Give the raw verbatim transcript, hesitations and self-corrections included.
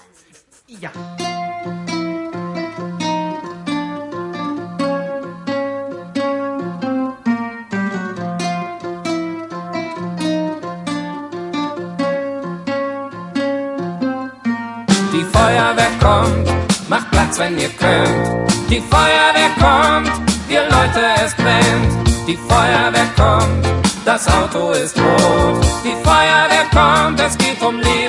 Ja. Die Feuerwehr kommt, macht Platz, wenn ihr könnt. Die Feuerwehr kommt, ihr Leute, es brennt. Die Feuerwehr kommt, das Auto ist rot. Die Feuerwehr kommt, es geht um Leben